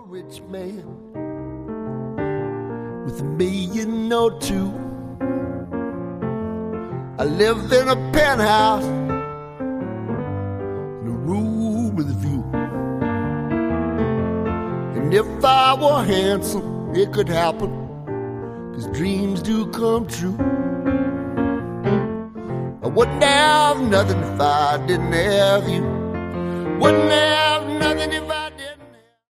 rich man with $1 million or two. I live in a penthouse in a room with a view. And if I were handsome, it could happen, 'cause dreams do come true. I wouldn't have nothing if I didn't have you. Wouldn't have nothing if I